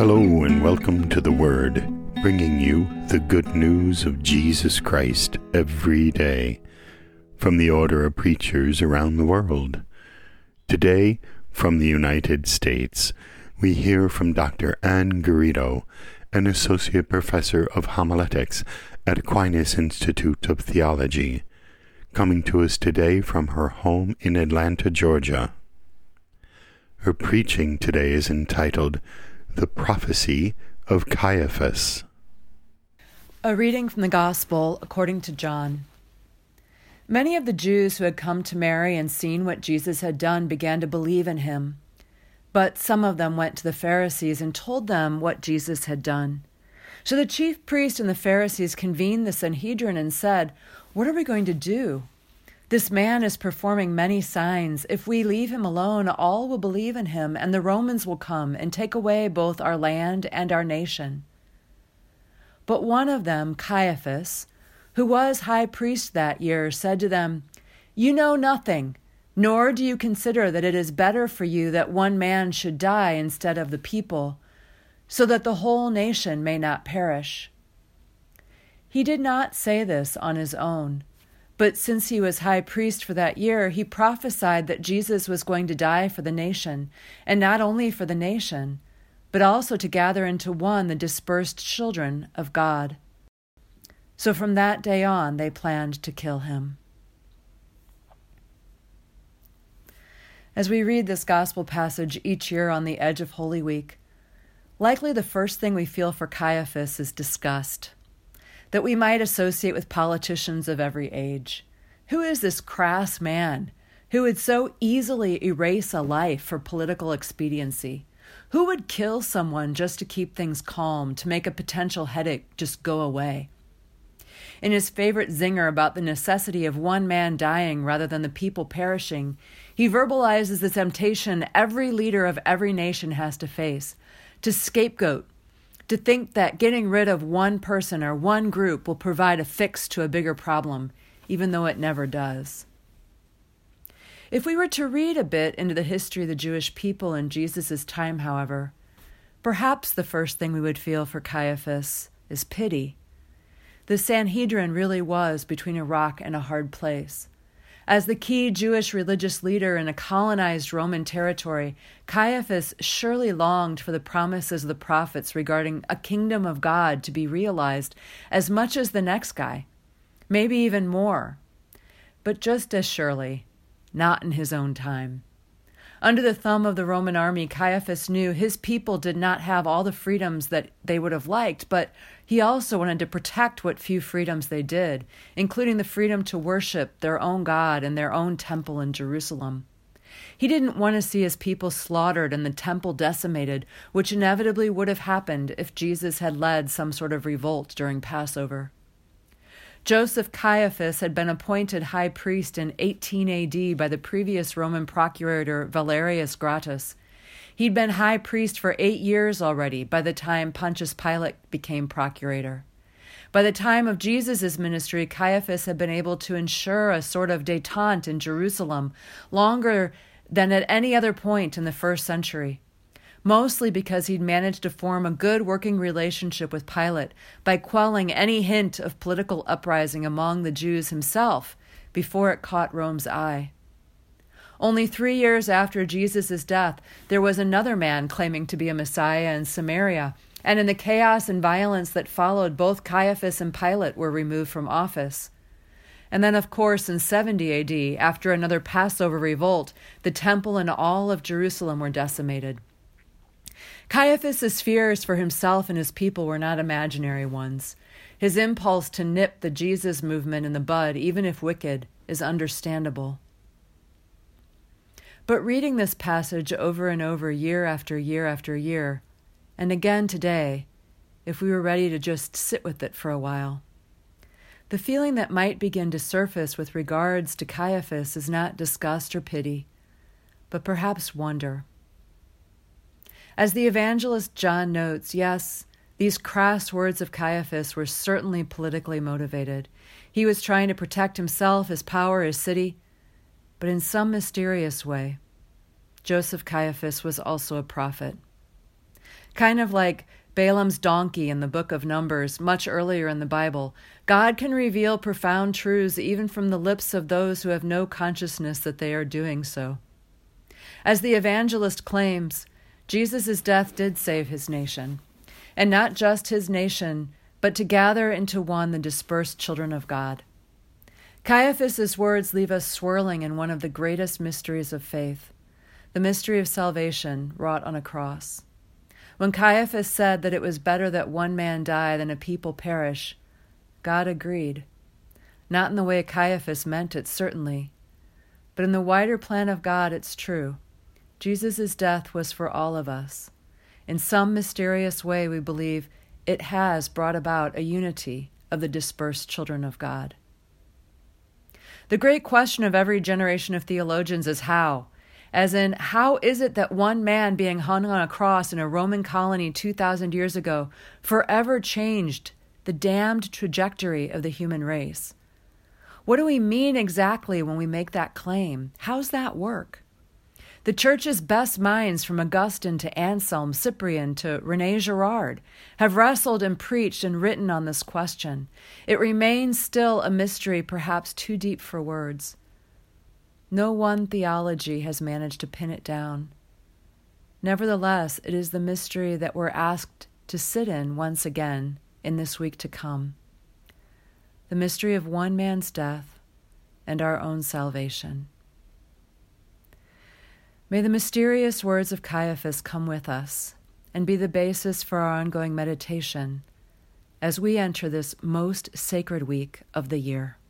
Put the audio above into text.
Hello and welcome to The Word, bringing you the good news of Jesus Christ every day from the order of preachers around the world. Today, from the United States, we hear from Dr. Anne Garrido, an associate professor of homiletics at Aquinas Institute of Theology, coming to us today from her home in Atlanta, Georgia. Her preaching today is entitled The Prophecy of Caiaphas. A reading from the Gospel according to John. Many of the Jews who had come to Mary and seen what Jesus had done began to believe in him. But some of them went to the Pharisees and told them what Jesus had done. So the chief priest and the Pharisees convened the Sanhedrin and said, "What are we going to do? This man is performing many signs. If we leave him alone, all will believe in him, and the Romans will come and take away both our land and our nation." But one of them, Caiaphas, who was high priest that year, said to them, "You know nothing, nor do you consider that it is better for you that one man should die instead of the people, so that the whole nation may not perish." He did not say this on his own. But since he was high priest for that year, he prophesied that Jesus was going to die for the nation, and not only for the nation, but also to gather into one the dispersed children of God. So from that day on, they planned to kill him. As we read this gospel passage each year on the edge of Holy Week, likely the first thing we feel for Caiaphas is disgust, that we might associate with politicians of every age. Who is this crass man who would so easily erase a life for political expediency? Who would kill someone just to keep things calm, to make a potential headache just go away? In his favorite zinger about the necessity of one man dying rather than the people perishing, he verbalizes the temptation every leader of every nation has to face, to scapegoat, to think that getting rid of one person or one group will provide a fix to a bigger problem, even though it never does. If we were to read a bit into the history of the Jewish people in Jesus' time, however, perhaps the first thing we would feel for Caiaphas is pity. The Sanhedrin really was between a rock and a hard place. As the key Jewish religious leader in a colonized Roman territory, Caiaphas surely longed for the promises of the prophets regarding a kingdom of God to be realized as much as the next guy, maybe even more. But just as surely, not in his own time. Under the thumb of the Roman army, Caiaphas knew his people did not have all the freedoms that they would have liked, but he also wanted to protect what few freedoms they did, including the freedom to worship their own God in their own temple in Jerusalem. He didn't want to see his people slaughtered and the temple decimated, which inevitably would have happened if Jesus had led some sort of revolt during Passover. Joseph Caiaphas had been appointed high priest in 18 AD by the previous Roman procurator Valerius Gratus. He'd been high priest for 8 years already by the time Pontius Pilate became procurator. By the time of Jesus' ministry, Caiaphas had been able to ensure a sort of détente in Jerusalem longer than at any other point in the first century, mostly because he'd managed to form a good working relationship with Pilate by quelling any hint of political uprising among the Jews himself before it caught Rome's eye. Only 3 years after Jesus' death, there was another man claiming to be a Messiah in Samaria, and in the chaos and violence that followed, both Caiaphas and Pilate were removed from office. And then, of course, in 70 AD, after another Passover revolt, the temple and all of Jerusalem were decimated. Caiaphas' fears for himself and his people were not imaginary ones. His impulse to nip the Jesus movement in the bud, even if wicked, is understandable. But reading this passage over and over, year after year after year, and again today, if we were ready to just sit with it for a while, the feeling that might begin to surface with regards to Caiaphas is not disgust or pity, but perhaps wonder. As the evangelist John notes, yes, these crass words of Caiaphas were certainly politically motivated. He was trying to protect himself, his power, his city, but in some mysterious way, Joseph Caiaphas was also a prophet. Kind of like Balaam's donkey in the book of Numbers, much earlier in the Bible, God can reveal profound truths even from the lips of those who have no consciousness that they are doing so. As the evangelist claims, Jesus' death did save his nation, and not just his nation, but to gather into one the dispersed children of God. Caiaphas' words leave us swirling in one of the greatest mysteries of faith, the mystery of salvation wrought on a cross. When Caiaphas said that it was better that one man die than a people perish, God agreed. Not in the way Caiaphas meant it, certainly, but in the wider plan of God, it's true. Jesus' death was for all of us. In some mysterious way, we believe it has brought about a unity of the dispersed children of God. The great question of every generation of theologians is how. As in, how is it that one man being hung on a cross in a Roman colony 2,000 years ago forever changed the damned trajectory of the human race? What do we mean exactly when we make that claim? How's that work? The Church's best minds, from Augustine to Anselm, Cyprian to René Girard, have wrestled and preached and written on this question. It remains still a mystery, perhaps too deep for words. No one theology has managed to pin it down. Nevertheless, it is the mystery that we're asked to sit in once again in this week to come. The mystery of one man's death and our own salvation. May the mysterious words of Caiaphas come with us and be the basis for our ongoing meditation as we enter this most sacred week of the year.